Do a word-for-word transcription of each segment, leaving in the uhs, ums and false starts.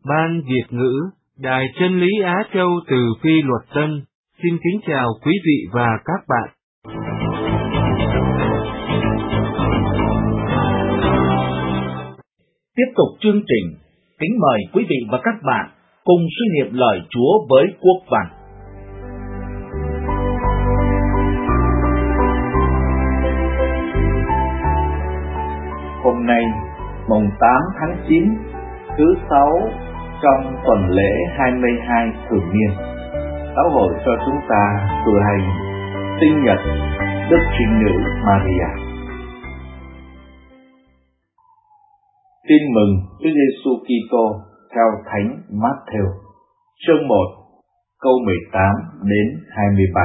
Ban Việt ngữ, Đài Chân lý Á Châu từ Phi Luật Tân, xin kính chào quý vị và các bạn. Tiếp tục chương trình, kính mời quý vị và các bạn cùng suy niệm lời Chúa với Quốc Văn. Hôm nay, mùng tám tháng chín, thứ sáu trong tuần lễ hai mươi hai thường niên, Giáo hội cho chúng ta cử hành sinh nhật Đức Trinh Nữ Maria. Tin mừng Chúa Giêsu Kitô theo Thánh Matthew, chương một, câu mười tám đến hai mươi ba.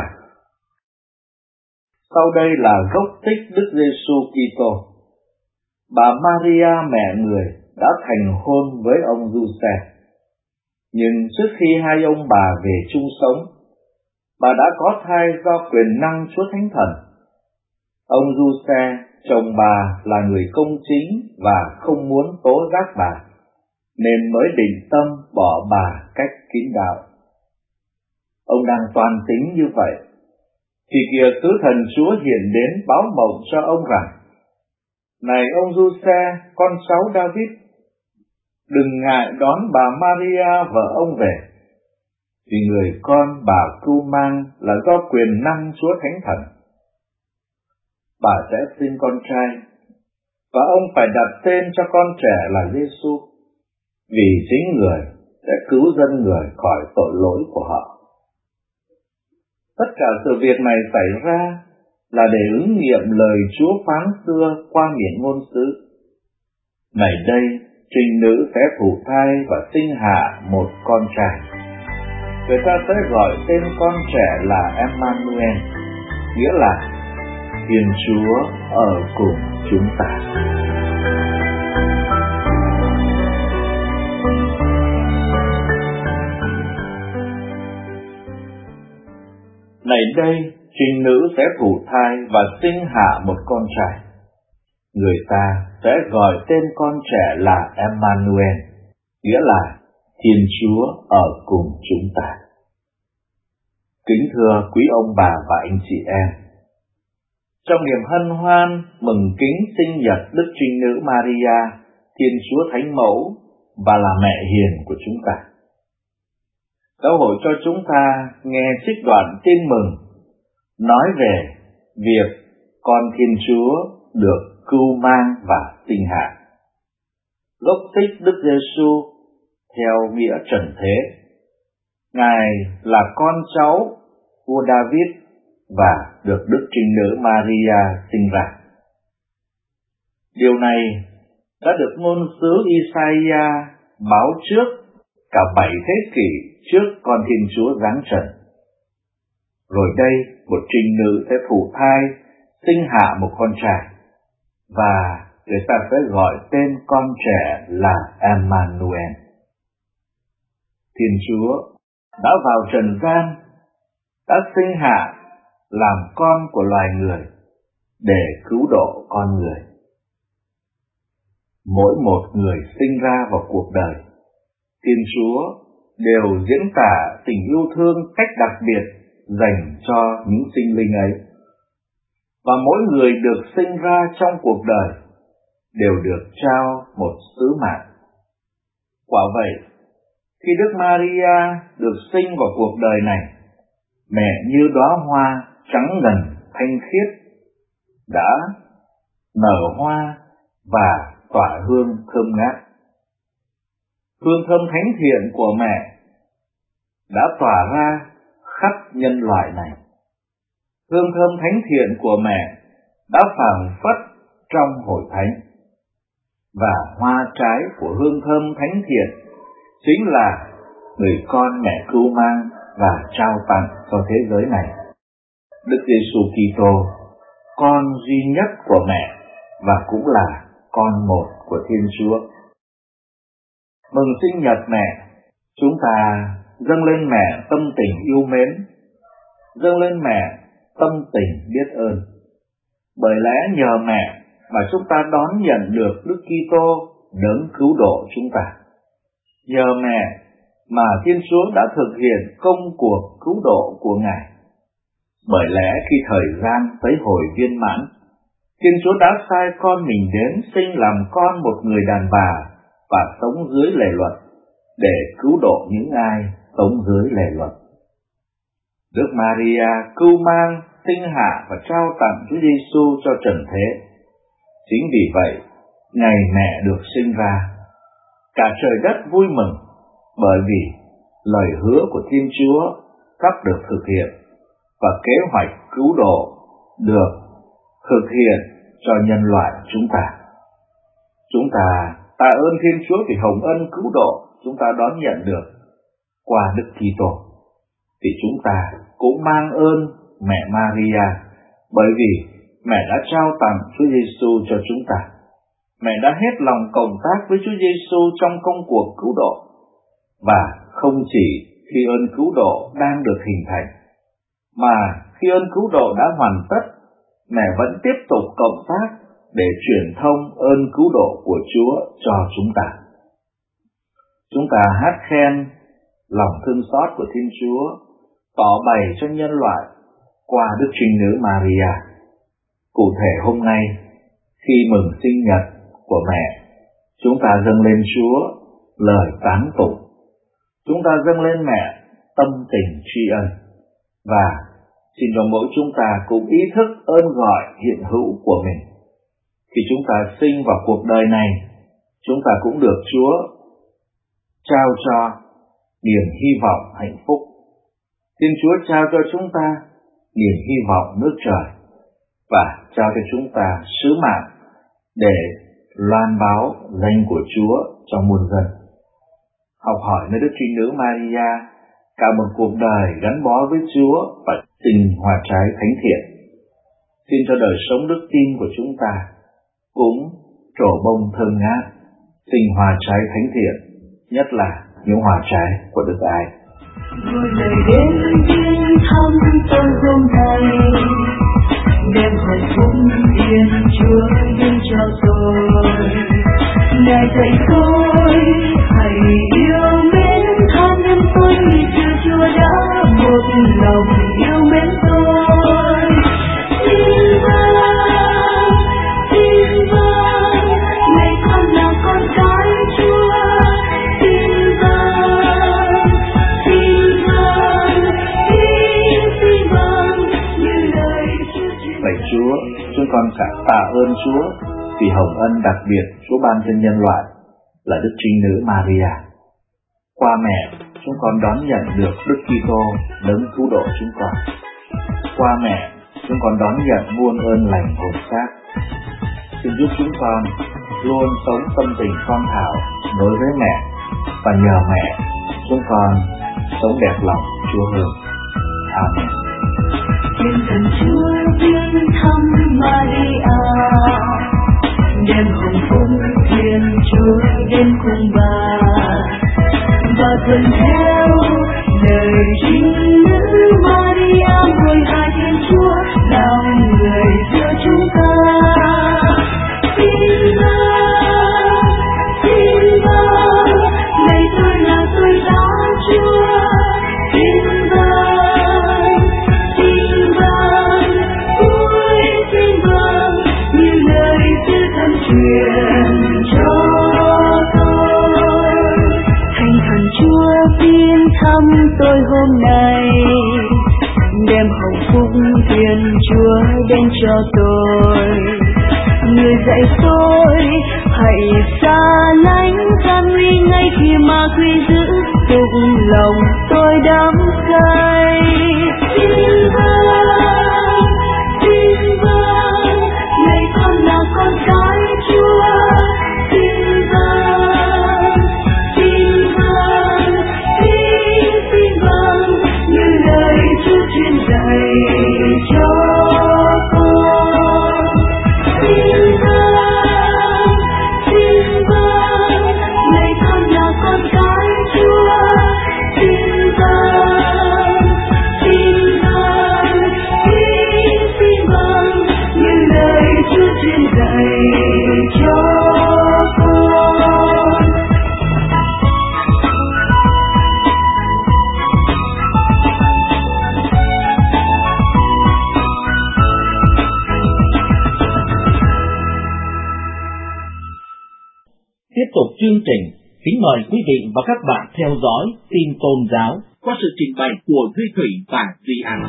Sau đây là gốc tích Đức Giêsu Kitô. Bà Maria mẹ người đã thành hôn với ông Giuse. Nhưng trước khi hai ông bà về chung sống, bà đã có thai do quyền năng Chúa Thánh Thần. Ông Giuse, chồng bà, là người công chính và không muốn tố giác bà, nên mới định tâm bỏ bà cách kín đạo. Ông đang toan tính như vậy, thì kìa sứ thần Chúa hiện đến báo mộng cho ông rằng: Này ông Giuse, con cháu David, đừng ngại đón bà Maria vợ ông về, vì người con bà cưu mang là do quyền năng Chúa Thánh Thần. Bà sẽ sinh con trai, và ông phải đặt tên cho con trẻ là Giêsu, vì chính người sẽ cứu dân người khỏi tội lỗi của họ. Tất cả sự việc này xảy ra là để ứng nghiệm lời Chúa phán xưa qua miệng ngôn sứ: Này đây, trinh nữ sẽ thụ thai và sinh hạ một con trai. Người ta sẽ gọi tên con trẻ là Emmanuel, nghĩa là Thiên Chúa ở cùng chúng ta. Này đây, trinh nữ sẽ thụ thai và sinh hạ một con trai. Người ta sẽ gọi tên con trẻ là Emmanuel, nghĩa là Thiên Chúa ở cùng chúng ta. Kính thưa quý ông bà và anh chị em, trong niềm hân hoan mừng kính sinh nhật Đức Trinh Nữ Maria, Thiên Chúa Thánh Mẫu và là mẹ hiền của chúng ta, Giáo hội cho chúng ta nghe trích đoạn tin mừng nói về việc con Thiên Chúa được cưu mang và sinh hạ. Gốc tích Đức Giêsu theo nghĩa trần thế. Ngài là con cháu vua David và được Đức Trinh Nữ Maria sinh ra. Điều này đã được ngôn sứ Isaiah báo trước cả bảy thế kỷ trước con Thiên Chúa giáng trần. Rồi đây, một trinh nữ sẽ thụ thai, sinh hạ một con trai, và người ta sẽ gọi tên con trẻ là Emmanuel. Thiên Chúa đã vào trần gian, đã sinh hạ làm con của loài người để cứu độ con người. Mỗi một người sinh ra vào cuộc đời, Thiên Chúa đều diễn tả tình yêu thương cách đặc biệt dành cho những sinh linh ấy. Và mỗi người được sinh ra trong cuộc đời đều được trao một sứ mạng. Quả vậy, khi Đức Maria được sinh vào cuộc đời này, mẹ như đóa hoa trắng ngần thanh khiết đã nở hoa và tỏa hương thơm ngát. Hương thơm thánh thiện của mẹ đã tỏa ra khắp nhân loại này. Hương thơm thánh thiện của mẹ đã phảng phất trong hội thánh. Và hoa trái của hương thơm thánh thiện chính là người con mẹ cưu mang và trao tặng cho thế giới này, Đức Giêsu Kitô, con duy nhất của mẹ và cũng là con một của Thiên Chúa. Mừng sinh nhật mẹ, chúng ta dâng lên mẹ tâm tình yêu mến, dâng lên mẹ tâm tình biết ơn. Bởi lẽ nhờ mẹ mà chúng ta đón nhận được Đức Kitô đấng cứu độ chúng ta. Nhờ mẹ mà Thiên Chúa đã thực hiện công cuộc cứu độ của Ngài. Bởi lẽ khi thời gian tới hồi viên mãn, Thiên Chúa đã sai con mình đến sinh làm con một người đàn bà và sống dưới lề luật, để cứu độ những ai sống dưới lề luật. Đức Maria cưu mang, sinh hạ và trao tặng Chúa Giêsu cho trần thế. Chính vì vậy, ngày mẹ được sinh ra, cả trời đất vui mừng, bởi vì lời hứa của Thiên Chúa sắp được thực hiện và kế hoạch cứu độ được thực hiện cho nhân loại chúng ta. Chúng ta tạ ơn Thiên Chúa vì hồng ân cứu độ chúng ta đón nhận được qua Đức Kitô. Thì chúng ta cũng mang ơn mẹ Maria, bởi vì mẹ đã trao tặng Chúa Giêsu cho chúng ta. Mẹ đã hết lòng cộng tác với Chúa Giêsu trong công cuộc cứu độ, và không chỉ khi ơn cứu độ đang được hình thành, mà khi ơn cứu độ đã hoàn tất, mẹ vẫn tiếp tục cộng tác để truyền thông ơn cứu độ của Chúa cho chúng ta. Chúng ta hát khen lòng thương xót của Thiên Chúa, tỏ bày cho nhân loại qua Đức Trinh Nữ Maria. Cụ thể hôm nay, khi mừng sinh nhật của mẹ, chúng ta dâng lên Chúa lời tán tụng. Chúng ta dâng lên mẹ tâm tình tri ân, và xin cho mỗi chúng ta cũng ý thức ơn gọi hiện hữu của mình. Khi chúng ta sinh vào cuộc đời này, chúng ta cũng được Chúa trao cho niềm hy vọng hạnh phúc. Thiên Chúa trao cho chúng ta niềm hy vọng nước trời, và trao cho chúng ta sứ mạng để loan báo danh của Chúa trong muôn dân. Học hỏi nơi Đức Trinh Nữ Maria cả một cuộc đời gắn bó với Chúa và tình hòa trái thánh thiện. Xin cho đời sống đức tin của chúng ta cũng trổ bông thơm ngát, tình hòa trái thánh thiện, nhất là những hòa trái của Đức Ái. Ngồi lời đến viếng thăm tôi hôm nay, đem hạnh phúc Thiên Chúa đến cho tôi. Ngài dạy tôi hãy yêu mến tha nhân tôi như Thiên Chúa đã một lòng yêu mến tôi. Xin vâng, xin vâng, này con là con cái Chúa. Xin vâng, xin vâng, xin xin vâng như lời Chúa. Lạy Chúa, chúng con cả tạ ơn Chúa vì hồng ân đặc biệt Chúa ban cho nhân loại là Đức Trinh Nữ Maria. Qua mẹ, chúng con đón nhận được Đức Kitô đấng cứu độ chúng con. Qua mẹ, chúng con đón nhận muôn ơn lành hồn xác. Xin giúp chúng con luôn sống tâm tình con thảo đối với mẹ, và nhờ mẹ, chúng con sống đẹp lòng Chúa hơn. Amen. Thiên thần Chúa viếng thăm Maria, đem hồng phúc Thiên Chúa đến cùng bà, và tuân theo lời Trinh Nữ Maria mời hai Thiên Chúa nào người giữa chúng ta. Xin vâng, xin vâng, này tôi là tôi là Chúa. Xin vâng, xin vâng, ôi xin vâng, như lời Chúa thân truyền cho tôi. Thành thần Chúa viếng thăm tôi hôm nay, đem hồng phúc Thiên Chúa đến cho tôi. Người dạy tôi hãy xa lánh gian nguy ngay khi ma quy giữ tục lòng tôi đắm say. Xin vâng, xin vâng, này con là con cái Chúa. Xin vâng, xin vâng, xin xin vâng như lời Chúa truyền dạy cho con. Xin vâng, xin vâng, này con là con cái Chúa. Xin vâng, xin vâng, tiếp tục chương trình, kính mời quý vị và các bạn theo dõi tin tôn giáo qua sự trình bày của Duy Thủy và Duy An.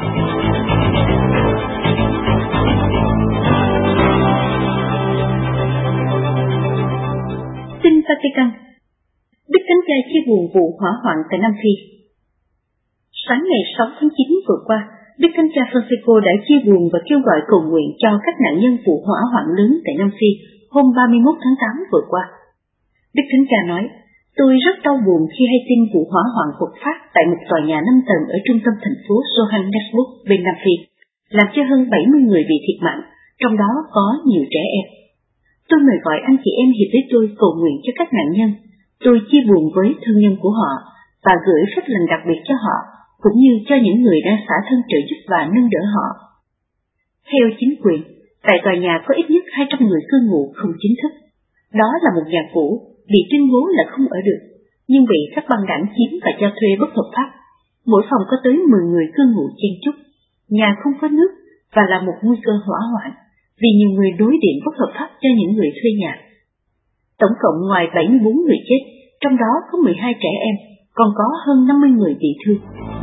Tin Vatican. Đức Thánh Cha chia buồn vụ hỏa hoạn tại Nam Phi. Sáng ngày sáu tháng chín vừa qua, Đức Thánh Cha Francisco đã chia buồn và kêu gọi cầu nguyện cho các nạn nhân vụ hỏa hoạn lớn tại Nam Phi hôm ba mươi mốt tháng tám vừa qua. Đức Thánh Cha nói, tôi rất đau buồn khi hay tin vụ hỏa hoạn bộc phát tại một tòa nhà năm tầng ở trung tâm thành phố Johannesburg bên Nam Phi, làm cho hơn bảy mươi người bị thiệt mạng, trong đó có nhiều trẻ em. Tôi mời gọi anh chị em hiệp với tôi cầu nguyện cho các nạn nhân. Tôi chia buồn với thân nhân của họ và gửi phép lành đặc biệt cho họ, cũng như cho những người đang xả thân trợ giúp và nâng đỡ họ. Theo chính quyền, tại tòa nhà có ít nhất hai trăm người cư ngụ không chính thức. Đó là một nhà cũ, bị tuyên bố là không ở được, nhưng bị các băng đảng chiếm và cho thuê bất hợp pháp. Mỗi phòng có tới mười người cư ngụ chen chúc. Nhà không có nước và là một nguy cơ hỏa hoạn, vì nhiều người đối điện bất hợp pháp cho những người thuê nhà. Tổng cộng ngoài bảy mươi bốn người chết, trong đó có mười hai trẻ em, còn có hơn năm mươi người bị thương.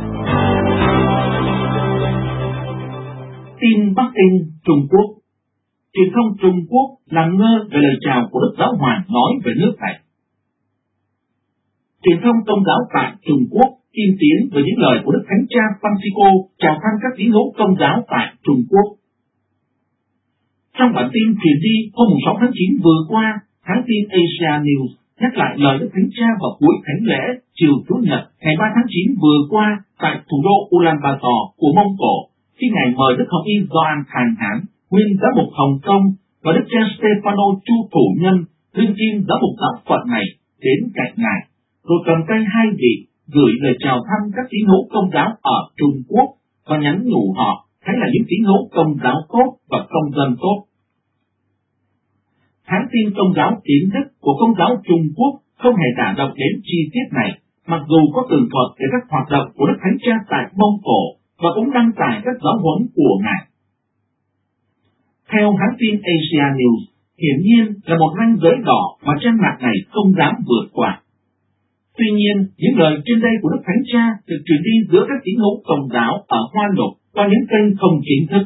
Tin Bắc Kinh, Trung Quốc. Truyền thông Trung Quốc làm ngơ về lời chào của Đức Giáo Hoàng nói về nước này. Truyền thông Công giáo tại Trung Quốc im tiếng về những lời của Đức Thánh Cha Francisco chào thăm các tín hữu Công giáo tại Trung Quốc. Trong bản tin truyền đi hôm sáu tháng chín vừa qua, hãng tin Asia News nhắc lại lời Đức Thánh Cha vào cuối thánh lễ chiều Chủ nhật ngày ba tháng chín vừa qua tại thủ đô Ulaanbaatar của Mông Cổ, khi Ngài mời Đức Hồng Y Gioan Thành Hán, nguyên giám mục Hồng Kông, và Đức cha Stefano Chu Thủ Nhân, đương kim giám mục giáo phận này đến cạnh Ngài, rồi cầm tay hai vị gửi lời chào thăm các tín hữu Công giáo ở Trung Quốc và nhắn nhủ họ hãy là những tín hữu Công giáo tốt và công dân tốt. Hãng tin Công giáo Tiến Đức của Công giáo Trung Quốc không hề đả động đến chi tiết này, mặc dù có tường thuật về các hoạt động của Đức Thánh Cha tại Mông Cổ và cũng đăng tải các giáo huấn của Ngài. Theo hãng tin Asia News, hiển nhiên là một ranh giới đỏ mà trang mạng này không dám vượt qua. Tuy nhiên, những lời trên đây của Đức Thánh Cha được truyền đi giữa các tín hữu Công giáo ở Hoa Lục qua những kênh không chính thức.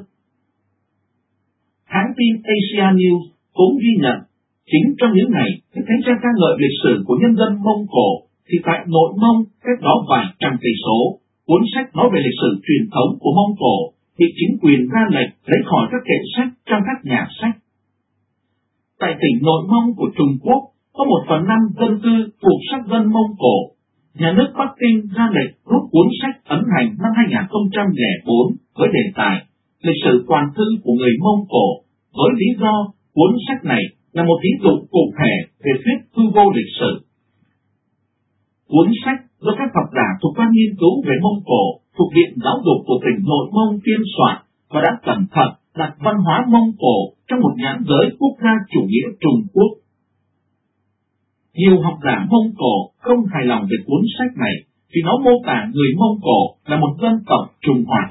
Hãng tin Asia News cũng ghi nhận, chính trong những ngày Đức Thánh Cha ca ngợi lịch sử của nhân dân Mông Cổ, thì tại Nội Mông, cách đó vài trăm cây số, cuốn sách nói về lịch sử truyền thống của Mông Cổ bị chính quyền ra lệnh lấy khỏi các kệ sách trong các nhà sách. Tại tỉnh Nội Mông của Trung Quốc, có một phần năm dân cư thuộc sắc dân Mông Cổ. Nhà nước Bắc Kinh ra lệnh rút cuốn sách ấn hành năm hai nghìn không trăm lẻ bốn với đề tài lịch sử toàn thư của người Mông Cổ, với lý do cuốn sách này là một ví dụ cụ thể về thuyết hư vô lịch sử. Cuốn sách do các học giả thuộc ban nghiên cứu về Mông Cổ thuộc Viện Giáo dục của tỉnh Nội Mông biên soạn và đã cẩn thận đặt văn hóa Mông Cổ trong một nhãn giới quốc gia chủ nghĩa Trung Quốc. Nhiều học giả Mông Cổ không hài lòng về cuốn sách này vì nó mô tả người Mông Cổ là một dân tộc Trung Hoa.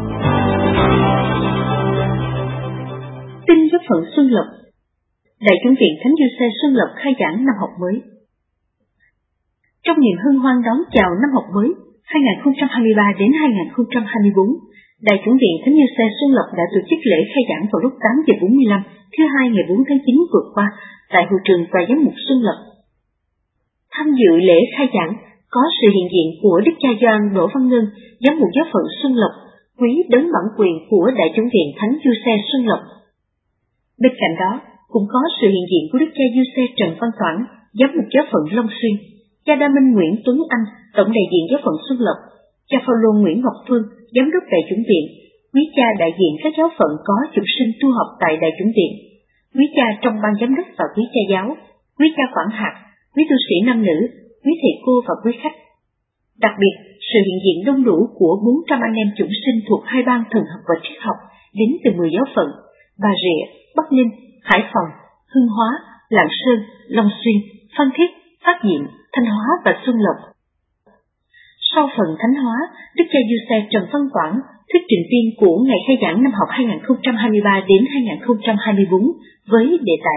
Tin giáo phận Xuân Lộc. Đại chủng viện Thánh Giuse Xuân Lộc khai giảng năm học mới. Trong niềm hân hoan đón chào năm học mới hai nghìn không trăm hai mươi ba đến hai nghìn không trăm hai mươi bốn, Đại chủng viện Thánh Giuse Xuân Lộc đã tổ chức lễ khai giảng vào lúc tám giờ bốn mươi lăm thứ hai ngày bốn tháng chín vừa qua tại hội trường Tòa Giám mục Xuân Lộc. Tham dự lễ khai giảng có sự hiện diện của Đức cha Gioan Đỗ Văn Ngân, giám mục giáo phận Xuân Lộc, quý đấng bản quyền của Đại chủng viện Thánh Giuse Xuân Lộc. Bên cạnh đó, cũng có sự hiện diện của Đức cha Giuse Trần Văn Toản, giám mục giáo phận Long Xuyên, cha Đa Minh Nguyễn Tuấn Anh, tổng đại diện giáo phận Xuân Lộc, cha Phaolô Nguyễn Ngọc Phương, giám đốc Đại chủng viện, quý cha đại diện các giáo phận có chủng sinh tu học tại Đại chủng viện, quý cha trong ban giám đốc và quý cha giáo, quý cha quản hạt, quý tu sĩ nam nữ, quý thầy cô và quý khách. Đặc biệt, sự hiện diện đông đủ của bốn trăm anh em chủng sinh thuộc hai ban thần học và triết học đến từ mười giáo phận: Bà Rịa, Bắc Ninh, Hải Phòng, Hưng Hóa, Lạng Sơn, Long Xuyên, Phan Thiết, Phát Diệm, Thanh Hóa và Xuân Lộc. Sau phần thánh hóa, Đức cha Giuse Trần Văn Toản, thuyết trình viên của ngày khai giảng năm học hai nghìn không trăm hai mươi ba đến hai nghìn không trăm hai mươi bốn với đề tài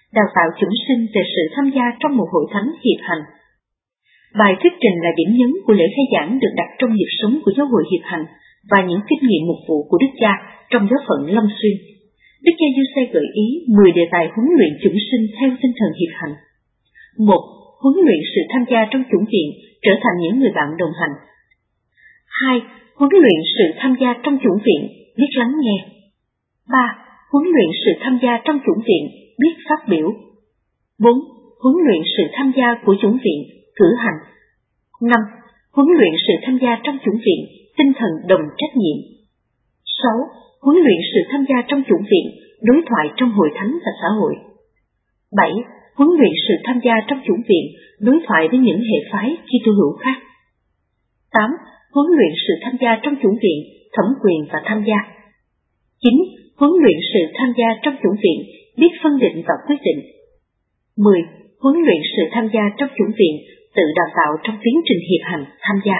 đào tạo chúng sinh về sự tham gia trong một hội thánh hiệp hành. Bài thuyết trình là điểm nhấn của lễ khai giảng được đặt trong nhịp sống của giáo hội hiệp hành và những kinh nghiệm mục vụ của Đức Cha trong giáo phận Lâm Xuyên. Đức cha Giuse gợi ý mười đề tài huấn luyện chúng sinh theo tinh thần hiệp hành. Một. Huấn luyện sự tham gia trong chủng viện trở thành những người bạn đồng hành. Hai. Huấn luyện sự tham gia trong chủng viện biết lắng nghe. Ba. Huấn luyện sự tham gia trong chủng viện biết phát biểu. Bốn. Huấn luyện sự tham gia của chủng viện cử hành. Năm. Huấn luyện sự tham gia trong chủng viện tinh thần đồng trách nhiệm. Sáu. Huấn luyện sự tham gia trong chủng viện đối thoại trong hội thánh và xã hội. Bảy. Huấn luyện sự tham gia trong chủng viện đối thoại với những hệ phái Kitô hữu khác. Tám. Huấn luyện sự tham gia trong chủng viện thẩm quyền và tham gia. Chín. Huấn luyện sự tham gia trong chủng viện biết phân định và quyết định. Mười. Huấn luyện sự tham gia trong chủng viện tự đào tạo trong tiến trình hiệp hành tham gia.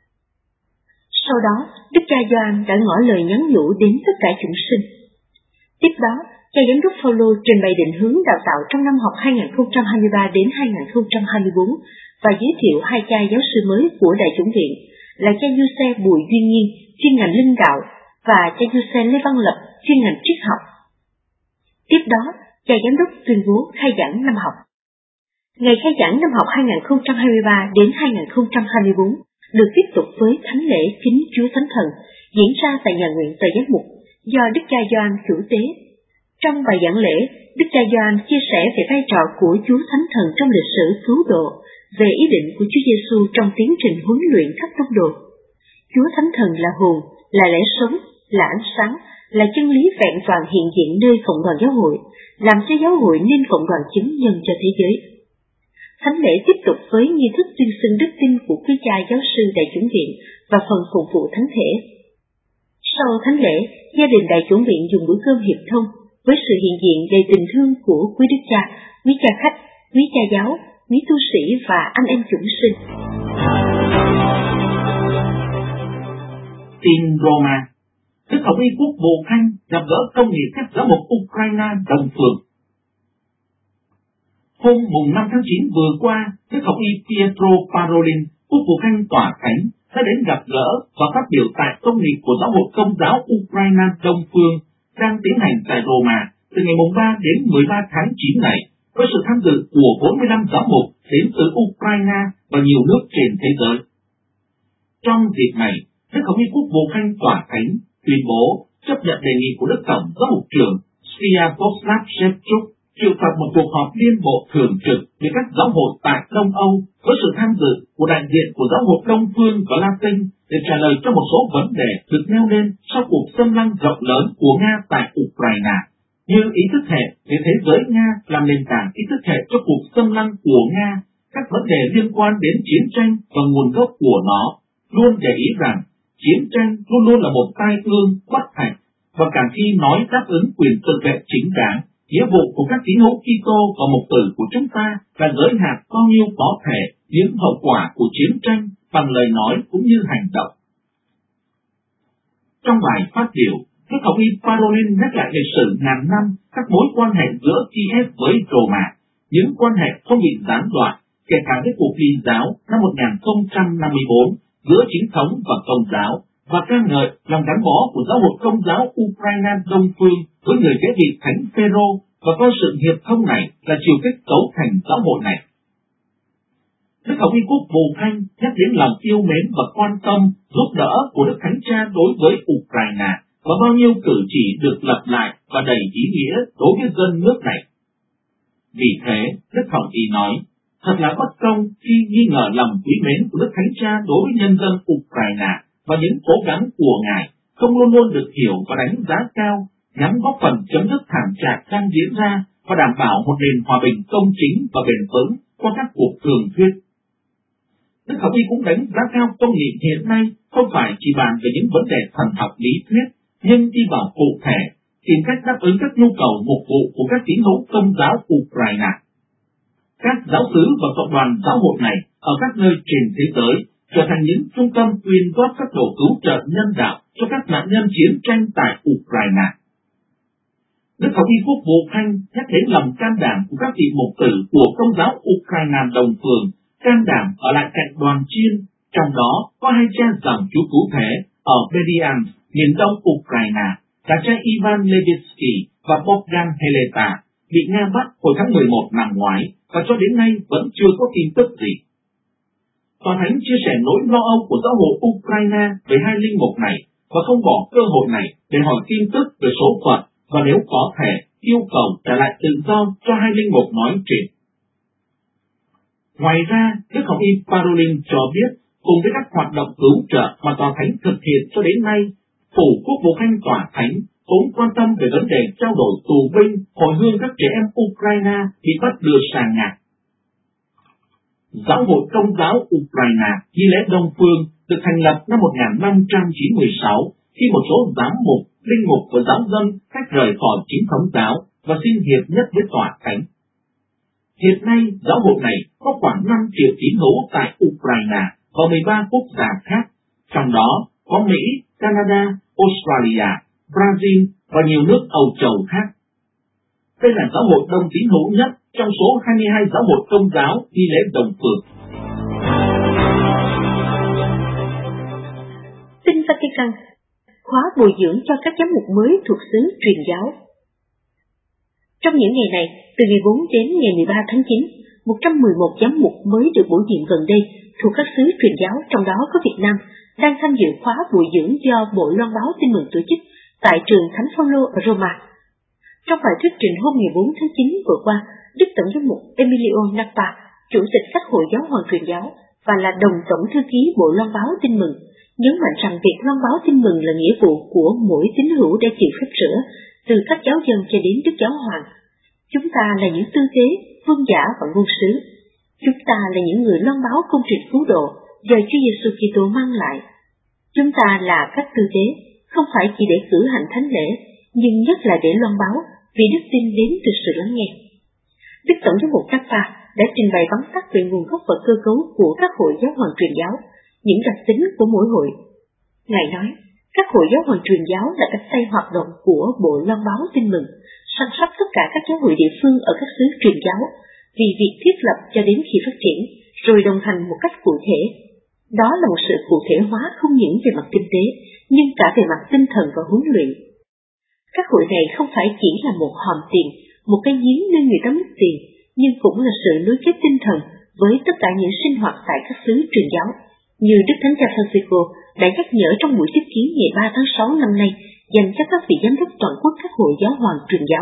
Sau đó, Đức cha Gioan đã ngỏ lời nhắn nhủ đến tất cả chúng sinh. Tiếp đó, cha giám đốc Phaolô trình bày định hướng đào tạo trong năm học hai nghìn không trăm hai mươi ba đến hai nghìn không trăm hai mươi bốn và giới thiệu hai cha giáo sư mới của Đại chủng viện là cha Giuse Bùi Duy Nghiên chuyên ngành linh đạo và cha Giuse Lê Văn Lập chuyên ngành triết học. Tiếp đó, cha giám đốc tuyên bố khai giảng năm học. Ngày khai giảng năm học hai nghìn không trăm hai mươi ba đến hai nghìn không trăm hai mươi bốn được tiếp tục với thánh lễ kính Chúa Thánh Thần diễn ra tại nhà nguyện Tề Giám Mục do Đức cha Gioan chủ tế. Trong bài giảng lễ, Đức cha Gioan chia sẻ về vai trò của Chúa Thánh Thần trong lịch sử cứu độ, về ý định của Chúa Giêsu trong tiến trình huấn luyện các tông đồ. Chúa Thánh Thần là hồn, là lẽ sống, là ánh sáng, là chân lý vẹn toàn hiện diện nơi cộng đoàn giáo hội, làm cho giáo hội nên cộng đoàn chứng nhân cho thế giới. Thánh lễ tiếp tục với nghi thức tuyên xưng đức tin của quý cha giáo sư Đại chủng viện và phần phục vụ thánh thể. Sau thánh lễ, gia đình Đại chủng viện dùng bữa cơm hiệp thông với sự hiện diện đầy tình thương của quý đức cha, quý cha khách, quý cha giáo, quý tu sĩ và anh em chúng sinh. Tin Roma. Đức Hồng Y Quốc Vụ Khanh gặp gỡ công nghị các giám mục Ukraine đồng phường. Hôm mùng năm tháng chín vừa qua, Đức Hồng Y Pietro Parolin, Quốc vụ Khanh Tòa Thánh, đã đến gặp gỡ và phát biểu tại công nghị của Giáo hội Công giáo Ukraine Đông Phương đang tiến hành tại Roma từ ngày mùng ba đến mười ba tháng chín này, với sự tham dự của bốn mươi lăm giám mục đến từ Ukraine và nhiều nước trên thế giới. Trong dịp này, Đức Hồng Y Quốc vụ Khanh Tòa Thánh tuyên bố chấp nhận đề nghị của Đức Tổng Giám mục trưởng Sviatoslav Shevchuk triệu tập một cuộc họp liên bộ thường trực với các giáo hội tại Đông Âu với sự tham dự của đại diện của giáo hội Đông Phương và Latin để trả lời cho một số vấn đề được nêu lên sau cuộc xâm lăng rộng lớn của Nga tại Ukraine, như ý thức hệ để thế giới Nga làm nền tảng ý thức hệ cho cuộc xâm lăng của Nga, các vấn đề liên quan đến chiến tranh và nguồn gốc của nó, luôn để ý rằng chiến tranh luôn luôn là một tai ương bất hạnh, và càng khi nói đáp ứng quyền tự vệ chính đáng, nghĩa vụ của các tín hữu Kitô và mục tử của chúng ta là giới hạn bao nhiêu có thể những hậu quả của chiến tranh bằng lời nói cũng như hành động. Trong bài phát biểu, Đức Hồng Y Parolin nhắc lại lịch sử ngàn năm các mối quan hệ giữa Kiev với Roma, những quan hệ không bị gián đoạn, kể cả với cuộc ly giáo năm một nghìn không trăm năm mươi bốn giữa chính thống và công giáo, và ca ngợi lòng gắn bó của giáo hội Công giáo Ukraine Đông Phương với người kế vị Thánh Phêrô và coi sự hiệp thông này là chiều kích cấu thành giáo hội này. Đức Hồng Y Quốc vụ Khanh nhắc đến lòng yêu mến và quan tâm giúp đỡ của Đức Thánh Cha đối với Ukraine và bao nhiêu cử chỉ được lặp lại và đầy ý nghĩa đối với dân nước này. Vì thế, Đức Hồng Y nói, thật là bất công khi nghi ngờ lòng quý mến của Đức Thánh Cha đối với nhân dân Ukraine và những cố gắng của Ngài không luôn luôn được hiểu và đánh giá cao, nhằm góp phần chấm dứt thảm trạng đang diễn ra và đảm bảo một nền hòa bình công chính và bền vững qua các cuộc thường thuyết. Đức Hồng Y cũng đánh giá cao công nghị hiện nay không phải chỉ bàn về những vấn đề thần học lý thuyết, nhưng đi vào cụ thể, tìm cách đáp ứng các nhu cầu mục vụ của các tín hữu Công giáo Ukraine. Các giáo xứ và cộng đoàn giáo hội này ở các nơi trên thế giới trở thành những trung tâm quyên góp các đồ cứu trợ nhân đạo cho các nạn nhân chiến tranh tại Ukraine. Đức Hồng Y Quốc Vụ Khanh nhắc đến lòng can đảm của các vị mục tử của Công giáo Ukraine đồng phường, can đảm ở lại cạnh đoàn chiên, trong đó có hai cha dòng chúa cứu thế ở Bedian, miền đông Ukraine, là cha Ivan Levitsky và Bogdan Heleta, bị Nga bắt hồi tháng mười một năm ngoái và cho đến nay vẫn chưa có tin tức gì. Tòa Thánh chia sẻ nỗi lo âu của giáo hội Ukraine về hai linh mục này và không bỏ cơ hội này để hỏi tin tức về số phận và nếu có thể yêu cầu trả lại tự do cho hai linh mục nói chuyện. Ngoài ra, Đức Hồng Y Parolin cho biết, cùng với các hoạt động cứu trợ mà Tòa Thánh thực hiện cho đến nay, Phủ Quốc vụ Khanh Tòa Thánh cũng quan tâm về vấn đề trao đổi tù binh, hồi hương các trẻ em Ukraine bị bắt đưa sang Nga. Giáo hội Công giáo Ukraine Nghi lễ Đông Phương được thành lập năm một nghìn năm trăm chín mươi sáu khi một số giám mục, linh mục và giáo dân tách rời khỏi chính thống giáo và xin hiệp nhất với Tòa Thánh. Hiện nay, giáo hội này có khoảng năm triệu tín hữu tại Ukraine và mười ba quốc gia khác, trong đó có Mỹ, Canada, Australia, Brazil và nhiều nước Âu Châu khác. Đây là giáo hội đông tín hữu nhất trong số hai mươi hai giáo hội Công giáo Nghi lễ Đồng Phương. Tin Vatican, khóa bồi dưỡng cho các giám mục mới thuộc xứ truyền giáo. Trong những ngày này, từ ngày bốn đến ngày mười ba tháng chín, một trăm mười một giám mục mới được bổ nhiệm gần đây thuộc các xứ truyền giáo, trong đó có Việt Nam, đang tham dự khóa bồi dưỡng do Bộ Loan báo Tin mừng tổ chức tại trường Thánh Phaolô ở Roma. Trong bài thuyết trình hôm ngày bốn tháng chín vừa qua, Đức Tổng giám mục Emilio Nappa, chủ tịch các hội giáo hoàng truyền giáo và là đồng tổng thư ký Bộ Loan báo Tin mừng, nhấn mạnh rằng việc loan báo tin mừng là nghĩa vụ của mỗi tín hữu để chịu phép rửa, từ các giáo dân cho đến Đức Giáo Hoàng. Chúng ta là những tư tế, vương giả và ngôn sứ. Chúng ta là những người loan báo công trình cứu độ do Chúa Giêsu Kitô mang lại. Chúng ta là các tư tế, không phải chỉ để cử hành thánh lễ, nhưng nhất là để loan báo, vì đức tin đến từ sự lắng nghe. Đức Tổng giám mục Nappa đã trình bày vắn tắt về nguồn gốc và cơ cấu của các hội giáo hoàng truyền giáo, những đặc tính của mỗi hội. Ngài nói, các hội giáo hoàng truyền giáo là cánh tay hoạt động của Bộ Loan báo Tin mừng, săn sóc tất cả các giáo hội địa phương ở các xứ truyền giáo, vì việc thiết lập cho đến khi phát triển, rồi đồng hành một cách cụ thể. Đó là một sự cụ thể hóa không những về mặt kinh tế, nhưng cả về mặt tinh thần và huấn luyện. Các hội này không phải chỉ là một hòm tiền, một cái giếng nơi người ta mất tiền, nhưng cũng là sự nối kết tinh thần với tất cả những sinh hoạt tại các xứ truyền giáo, như Đức Thánh Cha Francisco đã nhắc nhở trong buổi tiếp kiến ngày ba tháng sáu năm nay dành cho các vị giám đốc toàn quốc các hội giáo hoàng truyền giáo.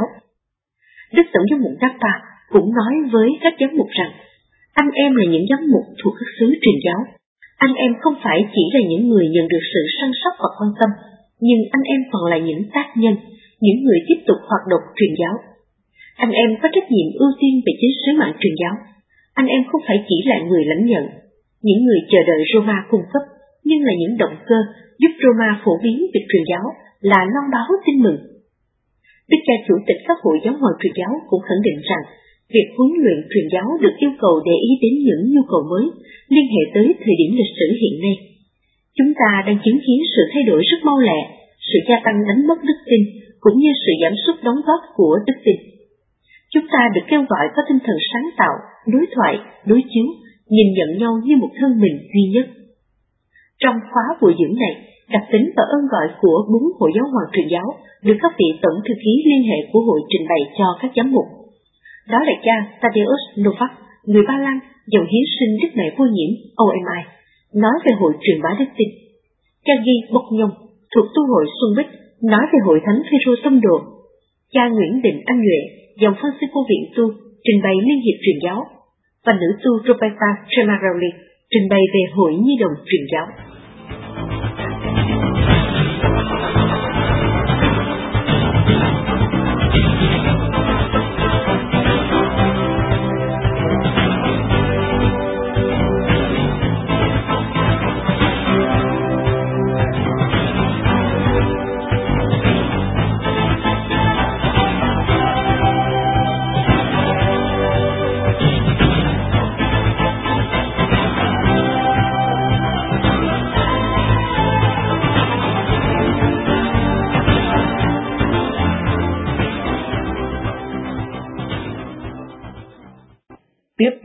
Đức Tổng giám mục Nappa cũng nói với các giám mục rằng, anh em là những giám mục thuộc các xứ truyền giáo. Anh em không phải chỉ là những người nhận được sự săn sóc và quan tâm, nhưng anh em còn là những tác nhân, những người tiếp tục hoạt động truyền giáo. Anh em có trách nhiệm ưu tiên về chính sứ mạng truyền giáo. Anh em không phải chỉ là người lãnh nhận, những người chờ đợi Roma cung cấp, nhưng là những động cơ giúp Roma phổ biến việc truyền giáo, là loan báo tin mừng. Đức cha chủ tịch các hội giáo hoàng truyền giáo cũng khẳng định rằng, việc huấn luyện truyền giáo được yêu cầu để ý đến những nhu cầu mới, liên hệ tới thời điểm lịch sử hiện nay. Chúng ta đang chứng kiến sự thay đổi rất mau lẹ, sự gia tăng đánh mất đức tin, cũng như sự giảm sút đóng góp của đức tin. Chúng ta được kêu gọi có tinh thần sáng tạo, đối thoại, đối chiếu, nhìn nhận nhau như một thân mình duy nhất. Trong khóa bồi dưỡng này, đặc tính và ơn gọi của bốn hội giáo hoàng truyền giáo được các vị tổng thư ký liên hệ của hội trình bày cho các giám mục. Đó là cha Tadeusz Nowak, người Ba Lan, dòng hiến sinh Đức Mẹ Vô Nhiễm O M I, nói về hội truyền bá đức tin. Cha Guy Bognon, thuộc tu hội Xuân Bích, nói về hội Thánh Phêrô Tông Đồ. Cha Nguyễn Định Anh Nhuệ, dòng Francisco Viện Tu, trình bày liên hiệp truyền giáo, và nữ tu Roberta Tremarelli trình bày về hội nhi đồng truyền giáo.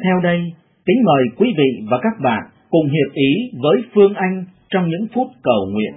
Theo đây, kính mời quý vị và các bạn cùng hiệp ý với Phương Anh trong những phút cầu nguyện.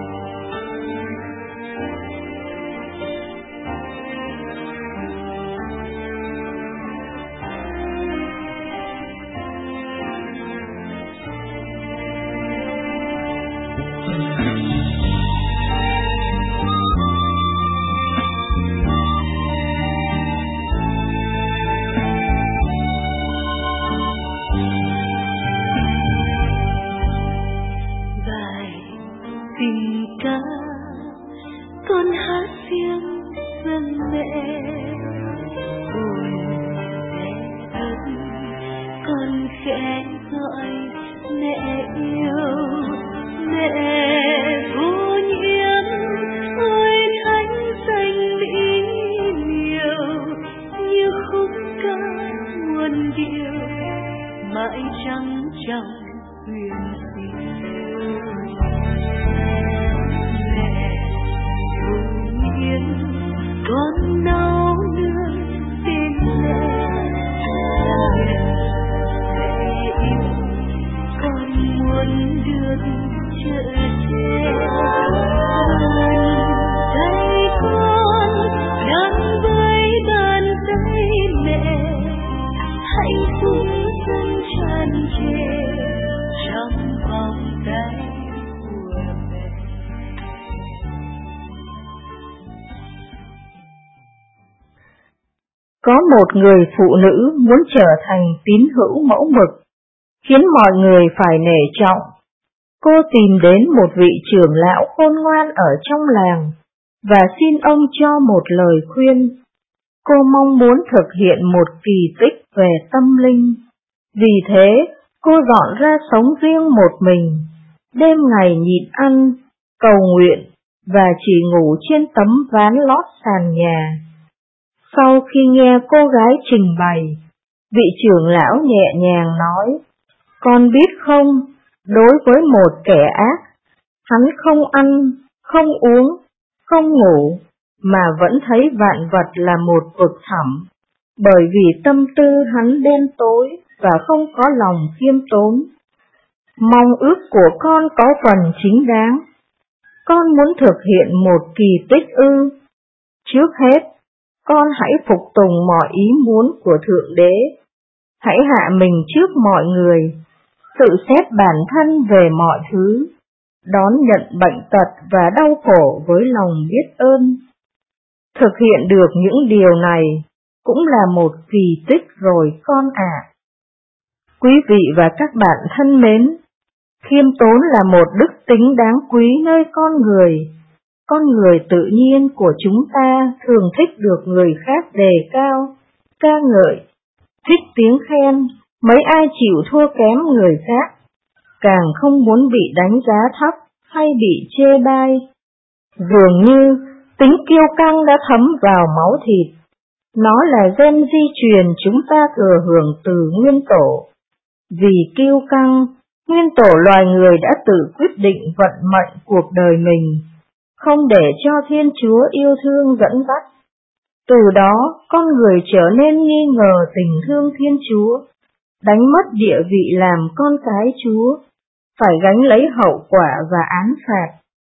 Có một người phụ nữ muốn trở thành tín hữu mẫu mực, khiến mọi người phải nể trọng. Cô tìm đến một vị trưởng lão khôn ngoan ở trong làng và xin ông cho một lời khuyên. Cô mong muốn thực hiện một kỳ tích về tâm linh. Vì thế, cô dọn ra sống riêng một mình, đêm ngày nhịn ăn, cầu nguyện và chỉ ngủ trên tấm ván lót sàn nhà. Sau khi nghe cô gái trình bày, vị trưởng lão nhẹ nhàng nói, con biết không, đối với một kẻ ác, hắn không ăn, không uống, không ngủ, mà vẫn thấy vạn vật là một vực thẳm, bởi vì tâm tư hắn đen tối và không có lòng khiêm tốn. Mong ước của con có phần chính đáng. Con muốn thực hiện một kỳ tích ư? Trước hết, con hãy phục tùng mọi ý muốn của Thượng Đế. Hãy hạ mình trước mọi người, tự xét bản thân về mọi thứ, đón nhận bệnh tật và đau khổ với lòng biết ơn. Thực hiện được những điều này cũng là một kỳ tích rồi con ạ. À. Quý vị và các bạn thân mến, khiêm tốn là một đức tính đáng quý nơi con người. Con người tự nhiên của chúng ta thường thích được người khác đề cao, ca ngợi, thích tiếng khen, mấy ai chịu thua kém người khác, càng không muốn bị đánh giá thấp hay bị chê bai. Dường như tính kiêu căng đã thấm vào máu thịt, nó là gen di truyền chúng ta thừa hưởng từ nguyên tổ. Vì kiêu căng, nguyên tổ loài người đã tự quyết định vận mệnh cuộc đời mình, không để cho Thiên Chúa yêu thương dẫn dắt. Từ đó, con người trở nên nghi ngờ tình thương Thiên Chúa, đánh mất địa vị làm con cái Chúa, phải gánh lấy hậu quả và án phạt.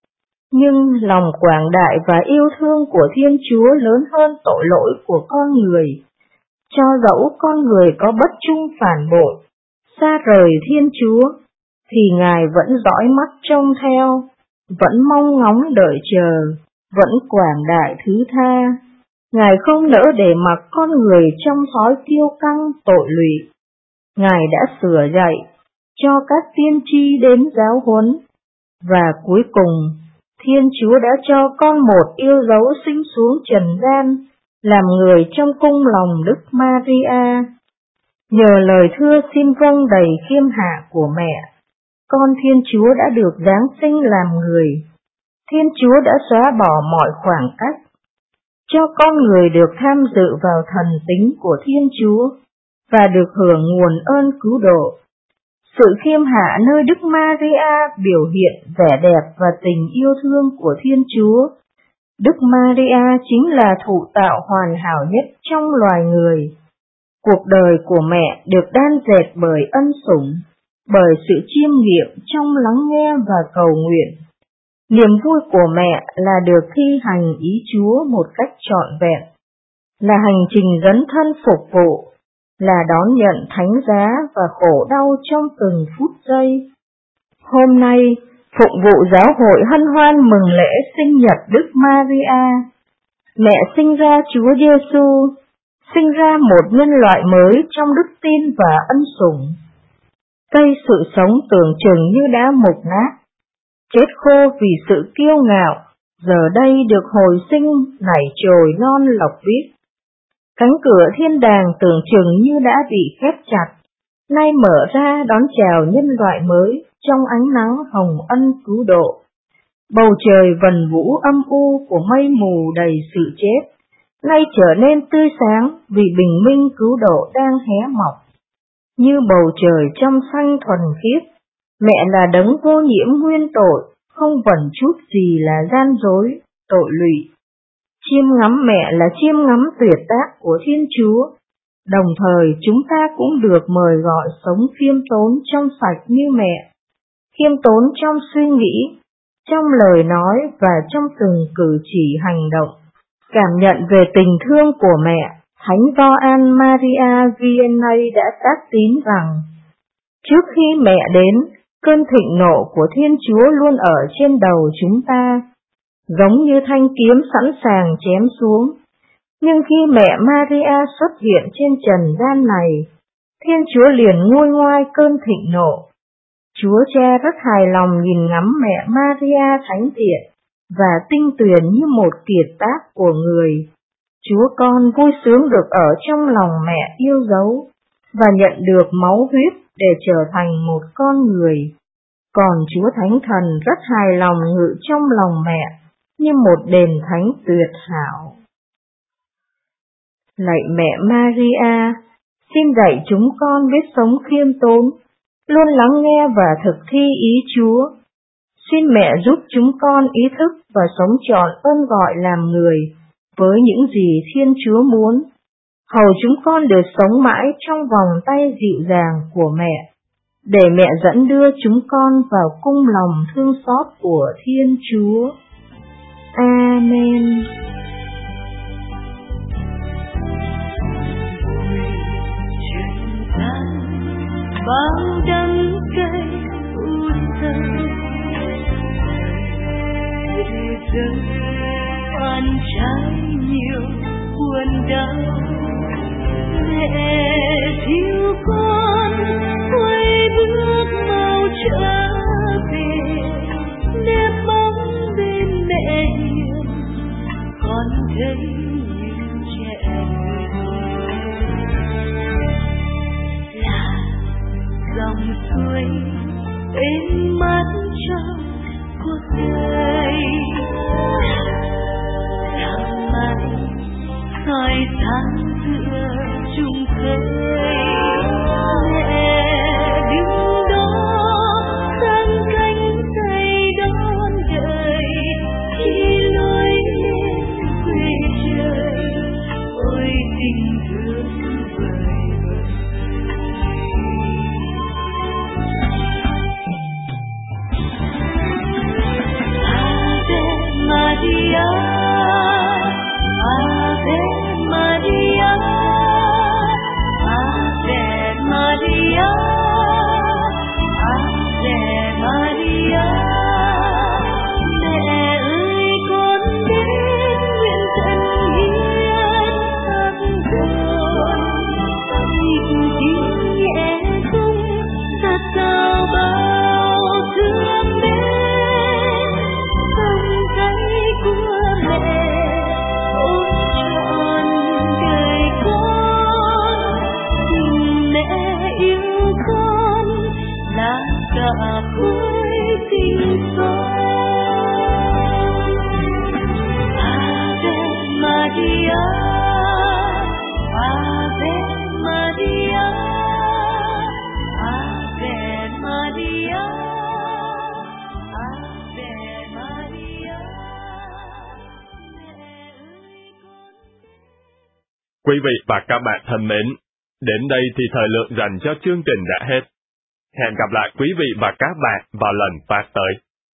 Nhưng lòng quảng đại và yêu thương của Thiên Chúa lớn hơn tội lỗi của con người. Cho dẫu con người có bất trung phản bội, xa rời Thiên Chúa, thì Ngài vẫn dõi mắt trông theo, vẫn mong ngóng đợi chờ, vẫn quảng đại thứ tha. Ngài không nỡ để mặc con người trong thói kiêu căng tội lụy. Ngài đã sửa dạy, cho các tiên tri đến giáo huấn, và cuối cùng, Thiên Chúa đã cho con một yêu dấu sinh xuống trần gian, làm người trong cung lòng Đức Maria. Nhờ lời thưa xin vâng đầy khiêm hạ của mẹ, con Thiên Chúa đã được giáng sinh làm người. Thiên Chúa đã xóa bỏ mọi khoảng cách, cho con người được tham dự vào thần tính của Thiên Chúa và được hưởng nguồn ơn cứu độ. Sự khiêm hạ nơi Đức Maria biểu hiện vẻ đẹp và tình yêu thương của Thiên Chúa. Đức Maria chính là thụ tạo hoàn hảo nhất trong loài người. Cuộc đời của mẹ được đan dệt bởi ân sủng, bởi sự chiêm nghiệm trong lắng nghe và cầu nguyện. Niềm vui của mẹ là được thi hành ý Chúa một cách trọn vẹn, là hành trình dấn thân phục vụ, là đón nhận thánh giá và khổ đau trong từng phút giây. Hôm nay, phụng vụ giáo hội hân hoan mừng lễ sinh nhật Đức Maria. Mẹ sinh ra Chúa Giêsu, sinh ra một nhân loại mới trong đức tin và ân sủng. Cây sự sống tưởng chừng như đã mục nát, chết khô vì sự kiêu ngạo, giờ đây được hồi sinh nảy chồi non lộc biếc. Cánh cửa thiên đàng tưởng chừng như đã bị khép chặt, nay mở ra đón chào nhân loại mới trong ánh nắng hồng ân cứu độ. Bầu trời vần vũ âm u của mây mù đầy sự chết, nay trở nên tươi sáng vì bình minh cứu độ đang hé mọc. Như bầu trời trong xanh thuần khiết, mẹ là đấng vô nhiễm nguyên tội, không vẩn chút gì là gian dối, tội lụy. Chiêm ngắm mẹ là chiêm ngắm tuyệt tác của Thiên Chúa, đồng thời chúng ta cũng được mời gọi sống khiêm tốn trong sạch như mẹ, khiêm tốn trong suy nghĩ, trong lời nói và trong từng cử chỉ hành động. Cảm nhận về tình thương của mẹ, Thánh Gioan Maria Vianney đã tác tín rằng, trước khi mẹ đến, cơn thịnh nộ của Thiên Chúa luôn ở trên đầu chúng ta, giống như thanh kiếm sẵn sàng chém xuống. Nhưng khi mẹ Maria xuất hiện trên trần gian này, Thiên Chúa liền nguôi ngoai cơn thịnh nộ. Chúa Cha rất hài lòng nhìn ngắm mẹ Maria thánh thiện và tinh tuyền như một kiệt tác của người. Chúa Con vui sướng được ở trong lòng mẹ yêu dấu và nhận được máu huyết để trở thành một con người. Còn Chúa Thánh Thần rất hài lòng ngự trong lòng mẹ như một đền thánh tuyệt hảo. Lạy mẹ Maria, xin dạy chúng con biết sống khiêm tốn, luôn lắng nghe và thực thi ý Chúa. Xin mẹ giúp chúng con ý thức và sống trọn ơn gọi làm người với những gì Thiên Chúa muốn, hầu chúng con được sống mãi trong vòng tay dịu dàng của mẹ, để mẹ dẫn đưa chúng con vào cung lòng thương xót của Thiên Chúa. Amen. Bao đắng cay u sầu, thế giới oan trái nhiều buồn đau. Mẹ thiếu con quay bước mau trở về, nếp bóng bên mẹ hiền, con thấy như trẻ là dòng suối êm mắt trong cuộc đời. Sáng mai soi sáng giữa chung khơi, mẹ đứng đó giang cánh tay đón đời khi lối lên quê trời. Ôi tình thương vời vợi, Ave Maria, Ave Maria, Ave Maria, Ave Maria. Mẹ ơi con đến nguyện thân hiến khắp hồn, nhịp tim nhẹ rung giạt rào bao thương mến. Vòng tay của mẹ ôm trọn đời con, tình mẹ yêu con là cả khối tình con. Ave Maria, Ave Maria, Ave Maria, Ave Maria. Quý vị và các bạn thân mến, Đến đây thì thời lượng dành cho chương trình đã hết. Hẹn gặp lại quý vị và các bạn vào lần phát tới.